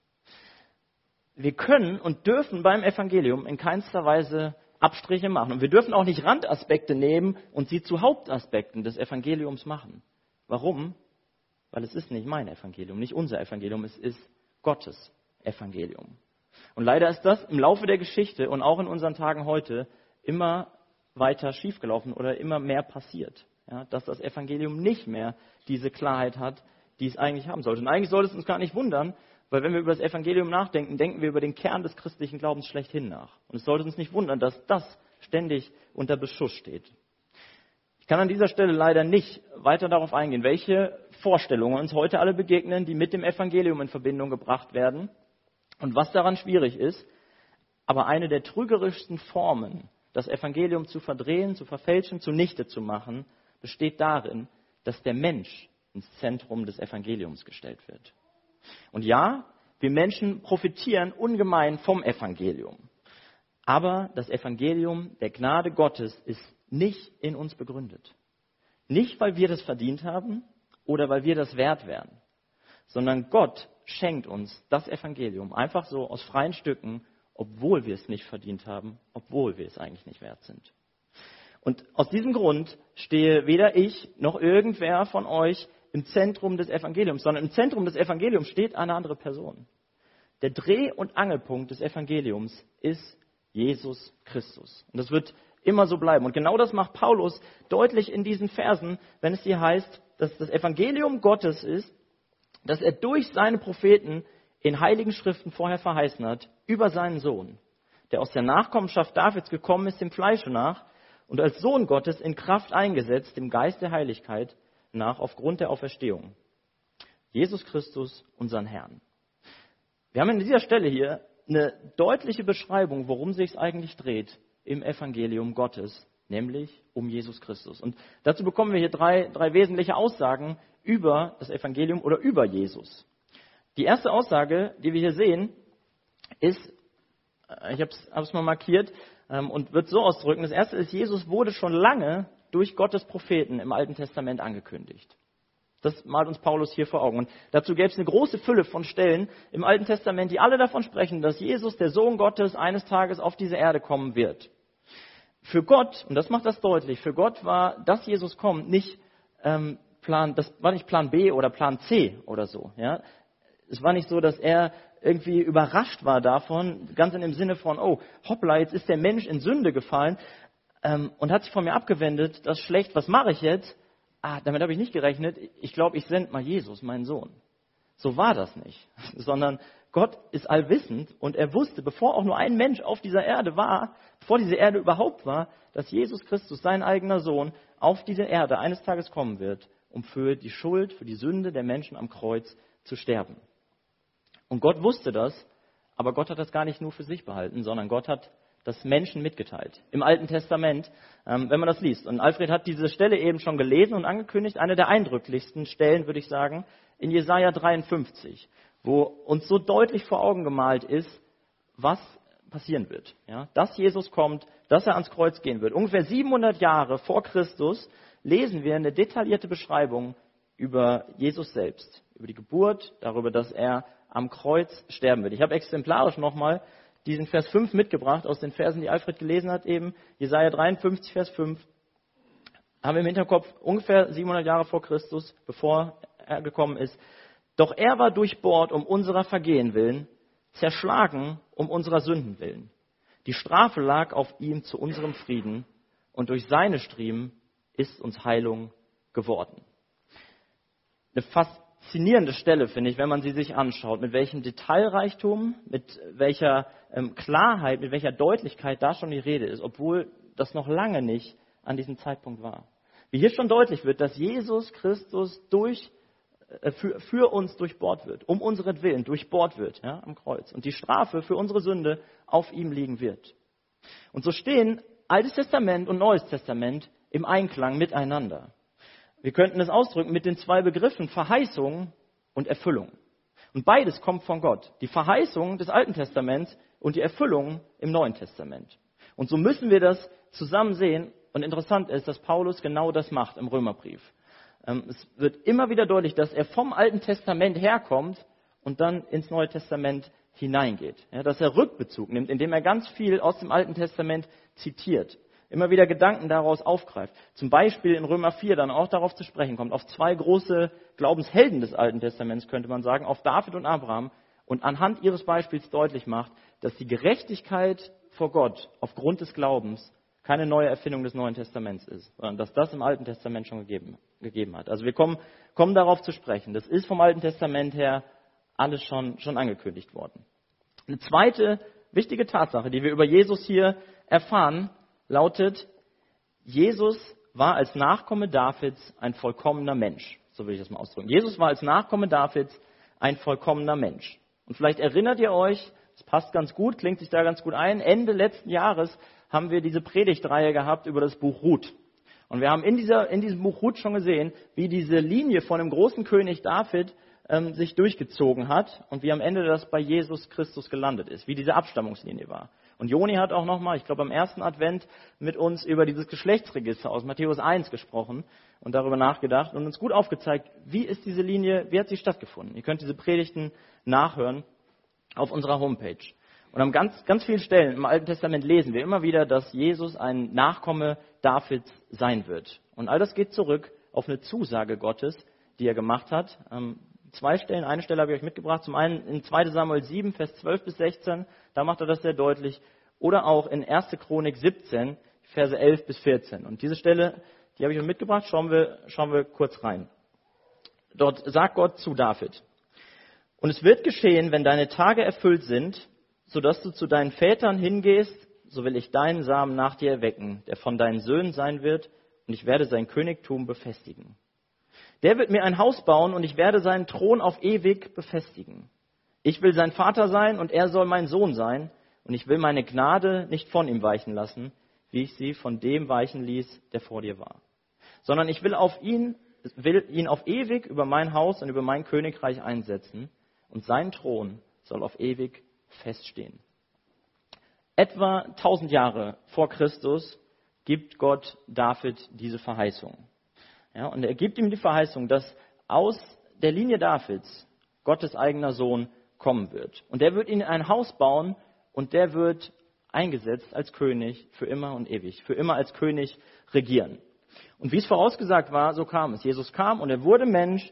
Wir können und dürfen beim Evangelium in keinster Weise Abstriche machen. Und wir dürfen auch nicht Randaspekte nehmen und sie zu Hauptaspekten des Evangeliums machen. Warum? Weil es ist nicht mein Evangelium, nicht unser Evangelium, es ist Gottes Evangelium. Und leider ist das im Laufe der Geschichte und auch in unseren Tagen heute immer weiter schiefgelaufen oder immer mehr passiert. Ja, dass das Evangelium nicht mehr diese Klarheit hat, die es eigentlich haben sollte. Und eigentlich sollte es uns gar nicht wundern, weil wenn wir über das Evangelium nachdenken, denken wir über den Kern des christlichen Glaubens schlechthin nach. Und es sollte uns nicht wundern, dass das ständig unter Beschuss steht. Ich kann an dieser Stelle leider nicht weiter darauf eingehen, welche Vorstellungen uns heute alle begegnen, die mit dem Evangelium in Verbindung gebracht werden und was daran schwierig ist. Aber eine der trügerischsten Formen, das Evangelium zu verdrehen, zu verfälschen, zunichte zu machen, besteht darin, dass der Mensch ins Zentrum des Evangeliums gestellt wird. Und ja, wir Menschen profitieren ungemein vom Evangelium. Aber das Evangelium der Gnade Gottes ist nicht in uns begründet. Nicht, weil wir das verdient haben oder weil wir das wert wären, sondern Gott schenkt uns das Evangelium einfach so aus freien Stücken, obwohl wir es nicht verdient haben, obwohl wir es eigentlich nicht wert sind. Und aus diesem Grund stehe weder ich noch irgendwer von euch im Zentrum des Evangeliums, sondern im Zentrum des Evangeliums steht eine andere Person. Der Dreh- und Angelpunkt des Evangeliums ist Jesus Christus. Und das wird immer so bleiben. Und genau das macht Paulus deutlich in diesen Versen, wenn es hier heißt, dass das Evangelium Gottes ist, dass er durch seine Propheten in heiligen Schriften vorher verheißen hat, über seinen Sohn, der aus der Nachkommenschaft Davids gekommen ist, dem Fleische nach, und als Sohn Gottes in Kraft eingesetzt, dem Geist der Heiligkeit nach, aufgrund der Auferstehung. Jesus Christus, unseren Herrn. Wir haben an dieser Stelle hier eine deutliche Beschreibung, worum es sich eigentlich dreht im Evangelium Gottes, nämlich um Jesus Christus. Und dazu bekommen wir hier drei wesentliche Aussagen über das Evangelium oder über Jesus. Die erste Aussage, die wir hier sehen, ist, ich habe es mal markiert und wird so ausdrücken, das erste ist, Jesus wurde schon lange durch Gottes Propheten im Alten Testament angekündigt. Das malt uns Paulus hier vor Augen. Und dazu gäbe es eine große Fülle von Stellen im Alten Testament, die alle davon sprechen, dass Jesus, der Sohn Gottes, eines Tages auf diese Erde kommen wird. Für Gott, und das macht das deutlich, für Gott war, dass Jesus kommt, nicht das war nicht Plan B oder Plan C oder so. Ja? Es war nicht so, dass er irgendwie überrascht war davon, ganz in dem Sinne von, oh, hoppla, jetzt ist der Mensch in Sünde gefallen und hat sich von mir abgewendet, das ist schlecht, was mache ich jetzt? Damit habe ich nicht gerechnet, ich glaube, ich sende mal Jesus, meinen Sohn. So war das nicht, sondern Gott ist allwissend und er wusste, bevor auch nur ein Mensch auf dieser Erde war, bevor diese Erde überhaupt war, dass Jesus Christus, sein eigener Sohn, auf diese Erde eines Tages kommen wird, um für die Schuld, für die Sünde der Menschen am Kreuz zu sterben. Und Gott wusste das, aber Gott hat das gar nicht nur für sich behalten, sondern Gott hat das Menschen mitgeteilt. Im Alten Testament, wenn man das liest. Und Alfred hat diese Stelle eben schon gelesen und angekündigt, eine der eindrücklichsten Stellen, würde ich sagen, in Jesaja 53, wo uns so deutlich vor Augen gemalt ist, was passieren wird. Ja, dass Jesus kommt, dass er ans Kreuz gehen wird. Ungefähr 700 Jahre vor Christus lesen wir eine detaillierte Beschreibung über Jesus selbst, über die Geburt, darüber, dass er am Kreuz sterben wird. Ich habe exemplarisch nochmal diesen Vers 5 mitgebracht, aus den Versen, die Alfred gelesen hat eben, Jesaja 53, Vers 5, haben wir im Hinterkopf ungefähr 700 Jahre vor Christus, bevor er gekommen ist. Doch er war durchbohrt um unserer Vergehen willen, zerschlagen um unserer Sünden willen. Die Strafe lag auf ihm zu unserem Frieden und durch seine Striemen ist uns Heilung geworden. Eine faszinierende Stelle, finde ich, wenn man sie sich anschaut, mit welchem Detailreichtum, mit welcher Klarheit, mit welcher Deutlichkeit da schon die Rede ist, obwohl das noch lange nicht an diesem Zeitpunkt war. Wie hier schon deutlich wird, dass Jesus Christus für uns durchbohrt wird, um unseretwillen durchbohrt wird, ja, am Kreuz. Und die Strafe für unsere Sünde auf ihm liegen wird. Und so stehen Altes Testament und Neues Testament im Einklang miteinander. Wir könnten es ausdrücken mit den zwei Begriffen Verheißung und Erfüllung. Und beides kommt von Gott. Die Verheißung des Alten Testaments und die Erfüllung im Neuen Testament. Und so müssen wir das zusammen sehen. Und interessant ist, dass Paulus genau das macht im Römerbrief. Es wird immer wieder deutlich, dass er vom Alten Testament herkommt und dann ins Neue Testament hineingeht. Ja, dass er Rückbezug nimmt, indem er ganz viel aus dem Alten Testament zitiert. Immer wieder Gedanken daraus aufgreift. Zum Beispiel in Römer 4 dann auch darauf zu sprechen kommt, auf zwei große Glaubenshelden des Alten Testaments, könnte man sagen, auf David und Abraham, und anhand ihres Beispiels deutlich macht, dass die Gerechtigkeit vor Gott aufgrund des Glaubens keine neue Erfindung des Neuen Testaments ist, sondern dass das im Alten Testament schon gegeben hat. Also wir kommen darauf zu sprechen. Das ist vom Alten Testament her alles schon angekündigt worden. Eine zweite wichtige Tatsache, die wir über Jesus hier erfahren, lautet, Jesus war als Nachkomme Davids ein vollkommener Mensch. So will ich das mal ausdrücken. Jesus war als Nachkomme Davids ein vollkommener Mensch. Und vielleicht erinnert ihr euch, das passt ganz gut, klingt sich da ganz gut ein, Ende letzten Jahres haben wir diese Predigtreihe gehabt über das Buch Ruth. Und wir haben in diesem Buch Ruth schon gesehen, wie diese Linie von dem großen König David sich durchgezogen hat und wie am Ende das bei Jesus Christus gelandet ist, wie diese Abstammungslinie war. Und Joni hat auch nochmal, ich glaube am ersten Advent, mit uns über dieses Geschlechtsregister aus Matthäus 1 gesprochen und darüber nachgedacht und uns gut aufgezeigt, wie ist diese Linie, wie hat sie stattgefunden. Ihr könnt diese Predigten nachhören auf unserer Homepage. Und an ganz vielen Stellen im Alten Testament lesen wir immer wieder, dass Jesus ein Nachkomme Davids sein wird. Und all das geht zurück auf eine Zusage Gottes, die er gemacht hat. Zwei Stellen, eine Stelle habe ich euch mitgebracht. Zum einen in 2 Samuel 7, Vers 12 bis 16, da macht er das sehr deutlich. Oder auch in 1. Chronik 17, Verse 11 bis 14. Und diese Stelle, die habe ich euch mitgebracht, schauen wir kurz rein. Dort sagt Gott zu David: Und es wird geschehen, wenn deine Tage erfüllt sind, sodass du zu deinen Vätern hingehst, so will ich deinen Samen nach dir erwecken, der von deinen Söhnen sein wird, und ich werde sein Königtum befestigen. Der wird mir ein Haus bauen und ich werde seinen Thron auf ewig befestigen. Ich will sein Vater sein und er soll mein Sohn sein und ich will meine Gnade nicht von ihm weichen lassen, wie ich sie von dem weichen ließ, der vor dir war. Sondern ich will ihn auf ewig über mein Haus und über mein Königreich einsetzen und sein Thron soll auf ewig feststehen. Etwa 1000 Jahre vor Christus gibt Gott David diese Verheißung. Ja, und er gibt ihm die Verheißung, dass aus der Linie Davids Gottes eigener Sohn kommen wird. Und der wird ihm ein Haus bauen und der wird eingesetzt als König für immer und ewig, für immer als König regieren. Und wie es vorausgesagt war, so kam es. Jesus kam und er wurde Mensch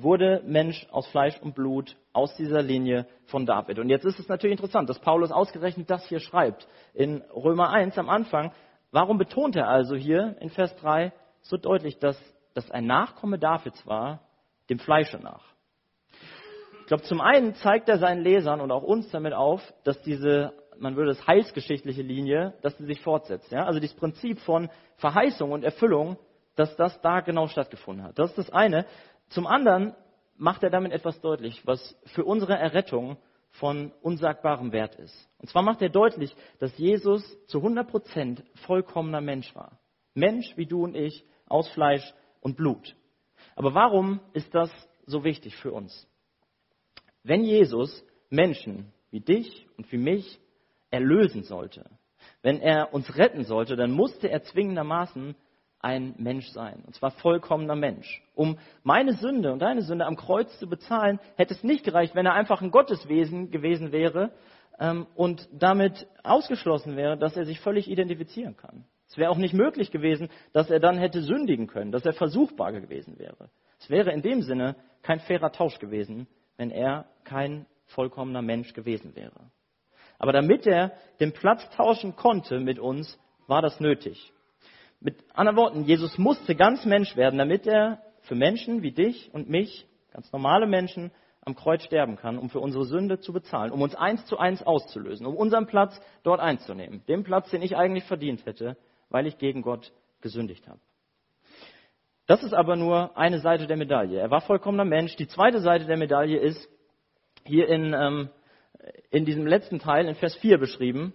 aus Fleisch und Blut, aus dieser Linie von David. Und jetzt ist es natürlich interessant, dass Paulus ausgerechnet das hier schreibt. In Römer 1 am Anfang, warum betont er also hier in Vers 3 so deutlich, dass ein Nachkomme Davids war, dem Fleische nach? Ich glaube, zum einen zeigt er seinen Lesern und auch uns damit auf, dass diese, man würde es heilsgeschichtliche Linie, dass sie sich fortsetzt. Ja? Also dieses Prinzip von Verheißung und Erfüllung, dass das da genau stattgefunden hat. Das ist das eine. Zum anderen macht er damit etwas deutlich, was für unsere Errettung von unsagbarem Wert ist. Und zwar macht er deutlich, dass Jesus zu 100% vollkommener Mensch war. Mensch wie du und ich, aus Fleisch und Blut. Aber warum ist das so wichtig für uns? Wenn Jesus Menschen wie dich und wie mich erlösen sollte, wenn er uns retten sollte, dann musste er zwingendermaßen ein Mensch sein, und zwar vollkommener Mensch. Um meine Sünde und deine Sünde am Kreuz zu bezahlen, hätte es nicht gereicht, wenn er einfach ein Gotteswesen gewesen wäre und damit ausgeschlossen wäre, dass er sich völlig identifizieren kann. Es wäre auch nicht möglich gewesen, dass er dann hätte sündigen können, dass er versuchbar gewesen wäre. Es wäre in dem Sinne kein fairer Tausch gewesen, wenn er kein vollkommener Mensch gewesen wäre. Aber damit er den Platz tauschen konnte mit uns, war das nötig. Mit anderen Worten, Jesus musste ganz Mensch werden, damit er für Menschen wie dich und mich, ganz normale Menschen, am Kreuz sterben kann, um für unsere Sünde zu bezahlen, um uns 1:1 auszulösen, um unseren Platz dort einzunehmen. Den Platz, den ich eigentlich verdient hätte, weil ich gegen Gott gesündigt habe. Das ist aber nur eine Seite der Medaille. Er war vollkommener Mensch. Die zweite Seite der Medaille ist hier in diesem letzten Teil, in Vers 4 beschrieben.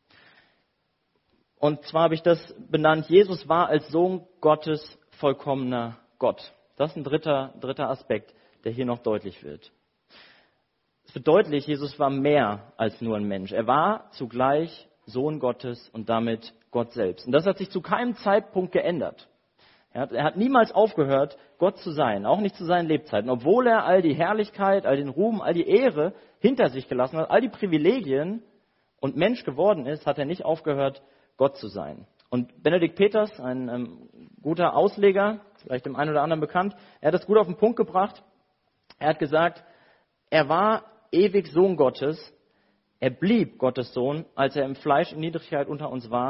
Und zwar habe ich das benannt: Jesus war als Sohn Gottes vollkommener Gott. Das ist ein dritter Aspekt, der hier noch deutlich wird. Es wird deutlich, Jesus war mehr als nur ein Mensch. Er war zugleich Sohn Gottes und damit Gott selbst. Und das hat sich zu keinem Zeitpunkt geändert. Er hat niemals aufgehört, Gott zu sein, auch nicht zu seinen Lebzeiten. Obwohl er all die Herrlichkeit, all den Ruhm, all die Ehre hinter sich gelassen hat, all die Privilegien und Mensch geworden ist, hat er nicht aufgehört, Gott zu sein. Und Benedikt Peters, ein guter Ausleger, vielleicht dem einen oder anderen bekannt, er hat das gut auf den Punkt gebracht. Er hat gesagt, er war ewig Sohn Gottes, er blieb Gottes Sohn, als er im Fleisch in Niedrigkeit unter uns war,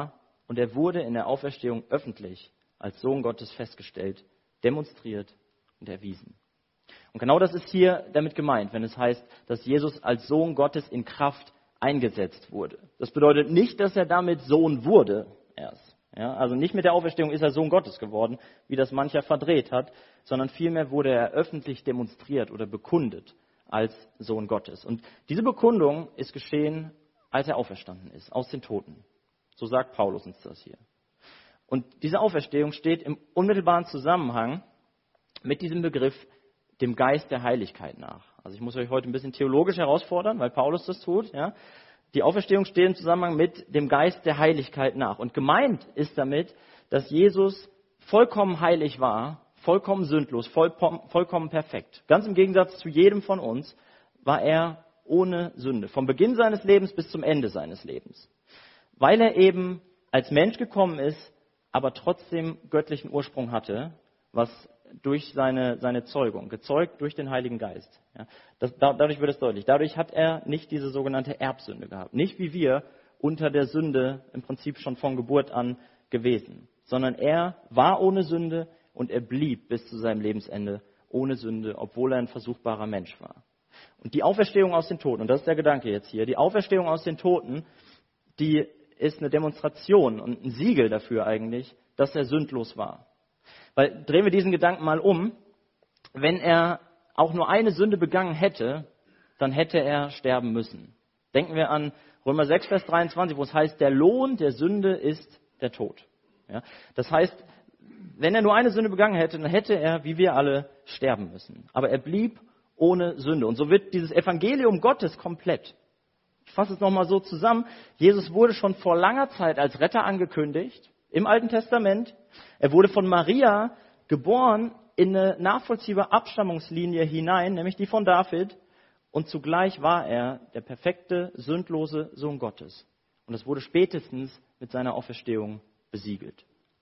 und er wurde in der Auferstehung öffentlich als Sohn Gottes festgestellt, demonstriert und erwiesen. Und genau das ist hier damit gemeint, wenn es heißt, dass Jesus als Sohn Gottes in Kraft eingesetzt wurde. Das bedeutet nicht, dass er damit Sohn wurde erst. Ja, also nicht mit der Auferstehung ist er Sohn Gottes geworden, wie das mancher verdreht hat, sondern vielmehr wurde er öffentlich demonstriert oder bekundet als Sohn Gottes. Und diese Bekundung ist geschehen, als er auferstanden ist, aus den Toten. So sagt Paulus uns das hier. Und diese Auferstehung steht im unmittelbaren Zusammenhang mit diesem Begriff, dem Geist der Heiligkeit nach. Also ich muss euch heute ein bisschen theologisch herausfordern, weil Paulus das tut. Ja. Die Auferstehung steht im Zusammenhang mit dem Geist der Heiligkeit nach. Und gemeint ist damit, dass Jesus vollkommen heilig war, vollkommen sündlos, vollkommen perfekt. Ganz im Gegensatz zu jedem von uns war er ohne Sünde, vom Beginn seines Lebens bis zum Ende seines Lebens. Weil er eben als Mensch gekommen ist, aber trotzdem göttlichen Ursprung hatte, was durch seine Zeugung, gezeugt durch den Heiligen Geist. Ja, dadurch wird es deutlich. Dadurch hat er nicht diese sogenannte Erbsünde gehabt. Nicht wie wir unter der Sünde im Prinzip schon von Geburt an gewesen, sondern er war ohne Sünde und er blieb bis zu seinem Lebensende ohne Sünde, obwohl er ein versuchbarer Mensch war. Und die Auferstehung aus den Toten, und das ist der Gedanke jetzt hier, die Auferstehung aus den Toten, die ist eine Demonstration und ein Siegel dafür eigentlich, dass er sündlos war. Weil drehen wir diesen Gedanken mal um, wenn er auch nur eine Sünde begangen hätte, dann hätte er sterben müssen. Denken wir an Römer 6, Vers 23, wo es heißt, der Lohn der Sünde ist der Tod. Ja? Das heißt, wenn er nur eine Sünde begangen hätte, dann hätte er, wie wir alle, sterben müssen. Aber er blieb ohne Sünde. Und so wird dieses Evangelium Gottes komplett. Ich fasse es nochmal so zusammen. Jesus wurde schon vor langer Zeit als Retter angekündigt, im Alten Testament. Er wurde von Maria geboren in eine nachvollziehbare Abstammungslinie hinein, nämlich die von David. Und zugleich war er der perfekte, sündlose Sohn Gottes. Und das wurde spätestens mit seiner Auferstehung besiegelt.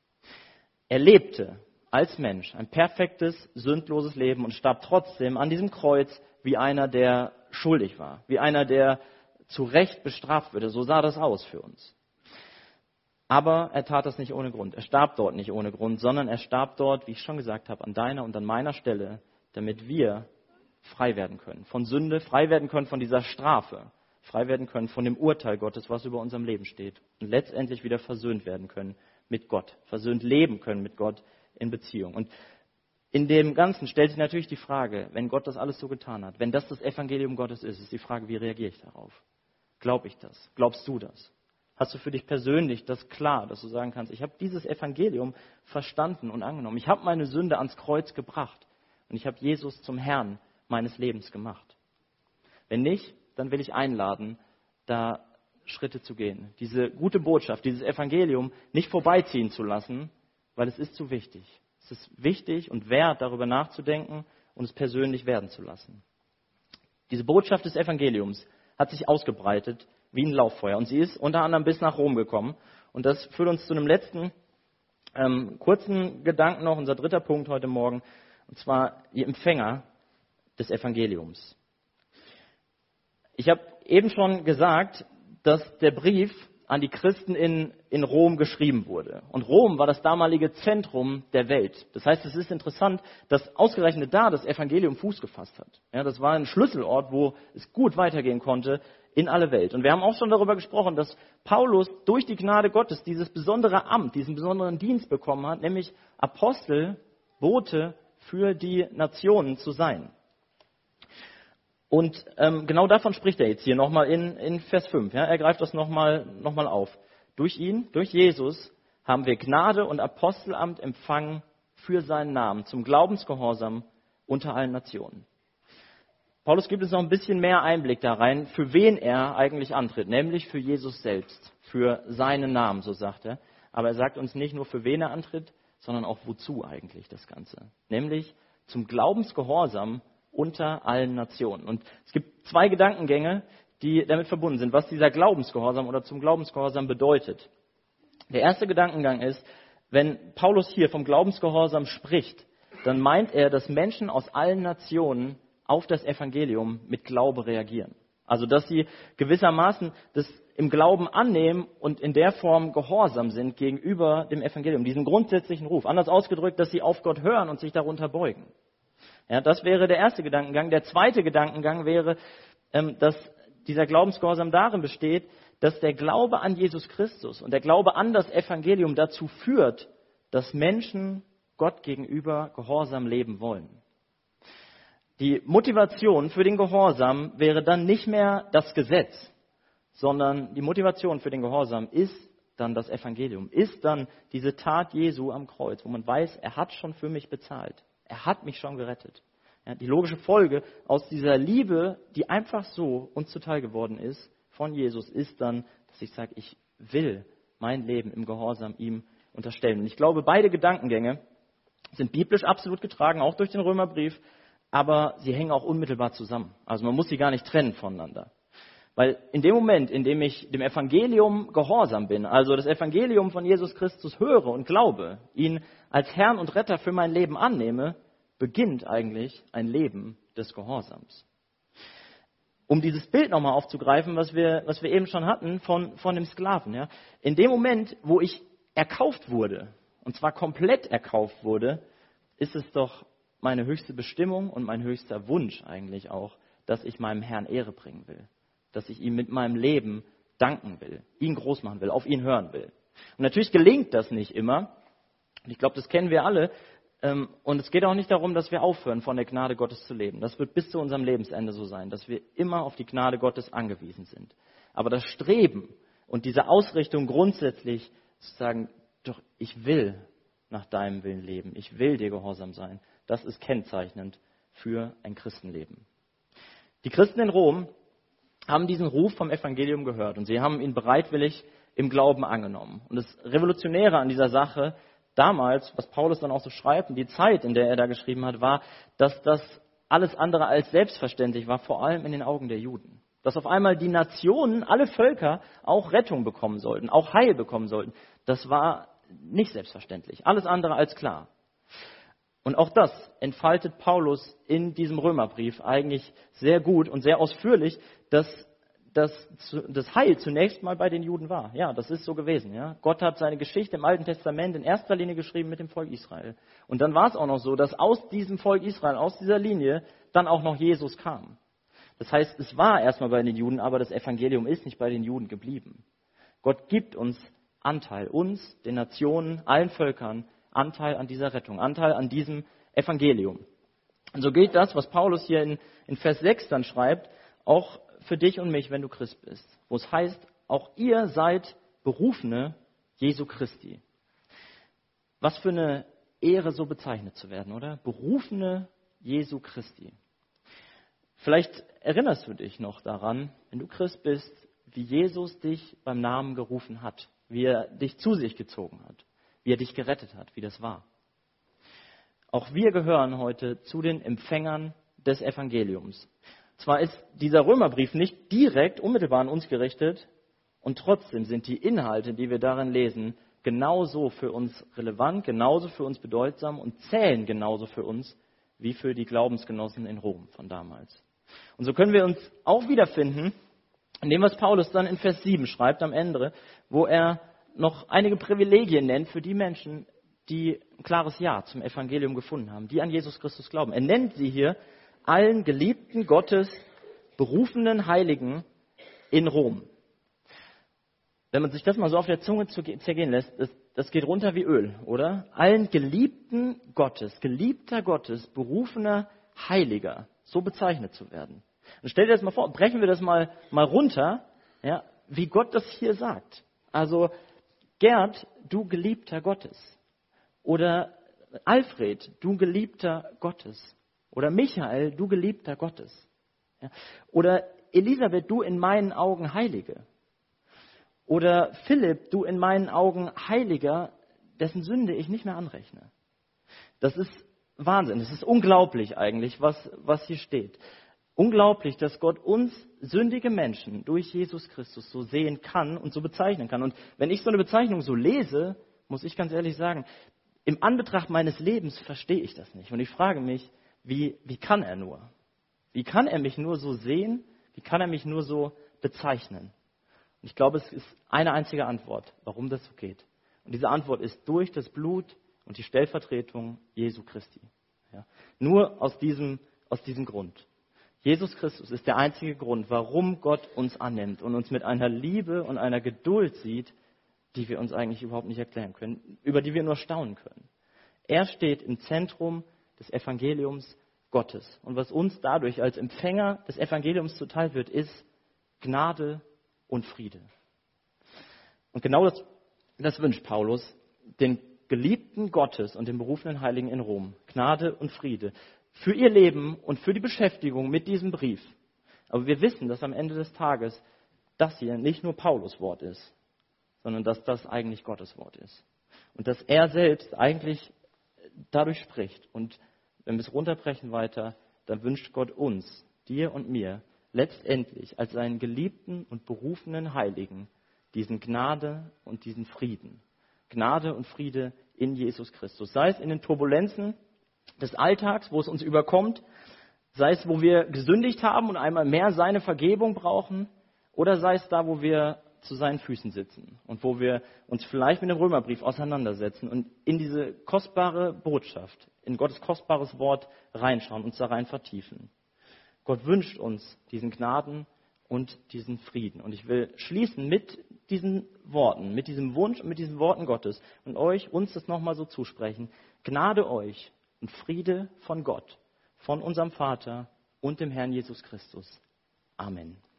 Er lebte als Mensch ein perfektes, sündloses Leben und starb trotzdem an diesem Kreuz wie einer, der schuldig war, wie einer, der zu Recht bestraft würde. So sah das aus für uns. Aber er tat das nicht ohne Grund. Er starb dort nicht ohne Grund, sondern er starb dort, wie ich schon gesagt habe, an deiner und an meiner Stelle, damit wir frei werden können von Sünde, frei werden können von dieser Strafe, frei werden können von dem Urteil Gottes, was über unserem Leben steht und letztendlich wieder versöhnt werden können mit Gott, versöhnt leben können mit Gott in Beziehung. Und in dem Ganzen stellt sich natürlich die Frage, wenn Gott das alles so getan hat, wenn das Evangelium Gottes ist die Frage, wie reagiere ich darauf? Glaube ich das? Glaubst du das? Hast du für dich persönlich das klar, dass du sagen kannst, ich habe dieses Evangelium verstanden und angenommen. Ich habe meine Sünde ans Kreuz gebracht und ich habe Jesus zum Herrn meines Lebens gemacht. Wenn nicht, dann will ich einladen, da Schritte zu gehen. Diese gute Botschaft, dieses Evangelium nicht vorbeiziehen zu lassen, weil es ist zu wichtig. Es ist wichtig und wert, darüber nachzudenken und es persönlich werden zu lassen. Diese Botschaft des Evangeliums hat sich ausgebreitet wie ein Lauffeuer. Und sie ist unter anderem bis nach Rom gekommen. Und das führt uns zu einem letzten kurzen Gedanken noch, unser dritter Punkt heute Morgen, und zwar die Empfänger des Evangeliums. Ich habe eben schon gesagt, dass der Brief an die Christen in Rom geschrieben wurde. Und Rom war das damalige Zentrum der Welt. Das heißt, es ist interessant, dass ausgerechnet da das Evangelium Fuß gefasst hat. Ja, das war ein Schlüsselort, wo es gut weitergehen konnte in alle Welt. Und wir haben auch schon darüber gesprochen, dass Paulus durch die Gnade Gottes dieses besondere Amt, diesen besonderen Dienst bekommen hat, nämlich Apostel, Bote für die Nationen zu sein. Und genau davon spricht er jetzt hier nochmal in Vers 5. Ja, er greift das nochmal auf. Durch ihn, durch Jesus, haben wir Gnade und Apostelamt empfangen für seinen Namen, zum Glaubensgehorsam unter allen Nationen. Paulus gibt uns noch ein bisschen mehr Einblick da rein, für wen er eigentlich antritt, nämlich für Jesus selbst, für seinen Namen, so sagt er. Aber er sagt uns nicht nur, für wen er antritt, sondern auch wozu eigentlich das Ganze. Nämlich zum Glaubensgehorsam unter allen Nationen. Und es gibt zwei Gedankengänge, die damit verbunden sind, was dieser Glaubensgehorsam oder zum Glaubensgehorsam bedeutet. Der erste Gedankengang ist, wenn Paulus hier vom Glaubensgehorsam spricht, dann meint er, dass Menschen aus allen Nationen auf das Evangelium mit Glaube reagieren. Also dass sie gewissermaßen das im Glauben annehmen und in der Form gehorsam sind gegenüber dem Evangelium, diesem grundsätzlichen Ruf. Anders ausgedrückt, dass sie auf Gott hören und sich darunter beugen. Ja, das wäre der erste Gedankengang. Der zweite Gedankengang wäre, dass dieser Glaubensgehorsam darin besteht, dass der Glaube an Jesus Christus und der Glaube an das Evangelium dazu führt, dass Menschen Gott gegenüber gehorsam leben wollen. Die Motivation für den Gehorsam wäre dann nicht mehr das Gesetz, sondern die Motivation für den Gehorsam ist dann das Evangelium, ist dann diese Tat Jesu am Kreuz, wo man weiß, er hat schon für mich bezahlt, er hat mich schon gerettet. Ja, die logische Folge aus dieser Liebe, die einfach so uns zuteil geworden ist, von Jesus, ist dann, dass ich sage, ich will mein Leben im Gehorsam ihm unterstellen. Und ich glaube, beide Gedankengänge sind biblisch absolut getragen, auch durch den Römerbrief, aber sie hängen auch unmittelbar zusammen. Also man muss sie gar nicht trennen voneinander. Weil in dem Moment, in dem ich dem Evangelium gehorsam bin, also das Evangelium von Jesus Christus höre und glaube, ihn als Herrn und Retter für mein Leben annehme, beginnt eigentlich ein Leben des Gehorsams. Um dieses Bild nochmal aufzugreifen, was wir eben schon hatten von dem Sklaven. Ja. In dem Moment, wo ich erkauft wurde, und zwar komplett erkauft wurde, ist es doch meine höchste Bestimmung und mein höchster Wunsch eigentlich auch, dass ich meinem Herrn Ehre bringen will. Dass ich ihm mit meinem Leben danken will, ihn groß machen will, auf ihn hören will. Und natürlich gelingt das nicht immer. Und ich glaube, das kennen wir alle. Und es geht auch nicht darum, dass wir aufhören, von der Gnade Gottes zu leben. Das wird bis zu unserem Lebensende so sein, dass wir immer auf die Gnade Gottes angewiesen sind. Aber das Streben und diese Ausrichtung grundsätzlich zu sagen, doch ich will nach deinem Willen leben, ich will dir gehorsam sein, das ist kennzeichnend für ein Christenleben. Die Christen in Rom haben diesen Ruf vom Evangelium gehört und sie haben ihn bereitwillig im Glauben angenommen. Und das Revolutionäre an dieser Sache damals, was Paulus dann auch so schreibt, und die Zeit, in der er da geschrieben hat, war, dass das alles andere als selbstverständlich war, vor allem in den Augen der Juden. Dass auf einmal die Nationen, alle Völker auch Rettung bekommen sollten, auch Heil bekommen sollten. Das war nicht selbstverständlich, alles andere als klar. Und auch das entfaltet Paulus in diesem Römerbrief eigentlich sehr gut und sehr ausführlich, dass das Heil zunächst mal bei den Juden war. Ja, das ist so gewesen. Ja. Gott hat seine Geschichte im Alten Testament in erster Linie geschrieben mit dem Volk Israel. Und dann war es auch noch so, dass aus diesem Volk Israel, aus dieser Linie, dann auch noch Jesus kam. Das heißt, es war erstmal bei den Juden, aber das Evangelium ist nicht bei den Juden geblieben. Gott gibt uns Anteil, uns, den Nationen, allen Völkern, Anteil an dieser Rettung, Anteil an diesem Evangelium. Und so gilt das, was Paulus hier in Vers 6 dann schreibt, auch für dich und mich, wenn du Christ bist. Wo es heißt, auch ihr seid Berufene Jesu Christi. Was für eine Ehre, so bezeichnet zu werden, oder? Berufene Jesu Christi. Vielleicht erinnerst du dich noch daran, wenn du Christ bist, wie Jesus dich beim Namen gerufen hat, wie er dich zu sich gezogen hat, wie er dich gerettet hat, wie das war. Auch wir gehören heute zu den Empfängern des Evangeliums. Zwar ist dieser Römerbrief nicht direkt unmittelbar an uns gerichtet, und trotzdem sind die Inhalte, die wir darin lesen, genauso für uns relevant, genauso für uns bedeutsam und zählen genauso für uns wie für die Glaubensgenossen in Rom von damals. Und so können wir uns auch wiederfinden in dem, was Paulus dann in Vers 7 schreibt am Ende, wo er noch einige Privilegien nennt für die Menschen, die ein klares Ja zum Evangelium gefunden haben, die an Jesus Christus glauben. Er nennt sie hier allen Geliebten Gottes, berufenen Heiligen in Rom. Wenn man sich das mal so auf der Zunge zergehen lässt, das geht runter wie Öl, oder? Allen Geliebten Gottes, geliebter Gottes, berufener Heiliger, so bezeichnet zu werden. Und stell dir das mal vor, brechen wir das mal runter, ja, wie Gott das hier sagt. Also, Gerd, du Geliebter Gottes. Oder Alfred, du Geliebter Gottes. Oder Michael, du Geliebter Gottes. Ja. Oder Elisabeth, du in meinen Augen Heilige. Oder Philipp, du in meinen Augen Heiliger, dessen Sünde ich nicht mehr anrechne. Das ist Wahnsinn, das ist unglaublich eigentlich, was hier steht. Unglaublich, dass Gott uns sündige Menschen durch Jesus Christus so sehen kann und so bezeichnen kann. Und wenn ich so eine Bezeichnung so lese, muss ich ganz ehrlich sagen, im Anbetracht meines Lebens verstehe ich das nicht. Und ich frage mich, wie kann er nur? Wie kann er mich nur so sehen, Wie kann er mich nur so bezeichnen? Und ich glaube, es ist eine einzige Antwort, warum das so geht. Und diese Antwort ist durch das Blut und die Stellvertretung Jesu Christi. Ja. Nur aus diesem Grund. Jesus Christus ist der einzige Grund, warum Gott uns annimmt und uns mit einer Liebe und einer Geduld sieht, die wir uns eigentlich überhaupt nicht erklären können, über die wir nur staunen können. Er steht im Zentrum des Evangeliums Gottes. Und was uns dadurch als Empfänger des Evangeliums zuteil wird, ist Gnade und Friede. Und genau das wünscht Paulus den Geliebten Gottes und den berufenen Heiligen in Rom. Gnade und Friede für ihr Leben und für die Beschäftigung mit diesem Brief. Aber wir wissen, dass am Ende des Tages das hier nicht nur Paulus Wort ist, sondern dass das eigentlich Gottes Wort ist. Und dass er selbst eigentlich dadurch spricht. Und wenn wir es runterbrechen weiter, dann wünscht Gott uns, dir und mir, letztendlich als seinen geliebten und berufenen Heiligen diesen Gnade und diesen Frieden. Gnade und Friede in Jesus Christus. Sei es in den Turbulenzen des Alltags, wo es uns überkommt, sei es, wo wir gesündigt haben und einmal mehr seine Vergebung brauchen, oder sei es da, wo wir zu seinen Füßen sitzen und wo wir uns vielleicht mit dem Römerbrief auseinandersetzen und in diese kostbare Botschaft, in Gottes kostbares Wort reinschauen, uns da rein vertiefen. Gott wünscht uns diesen Gnaden und diesen Frieden. Und ich will schließen mit diesen Worten, mit diesem Wunsch und mit diesen Worten Gottes und uns das nochmal so zusprechen. Gnade euch und Friede von Gott, von unserem Vater und dem Herrn Jesus Christus. Amen.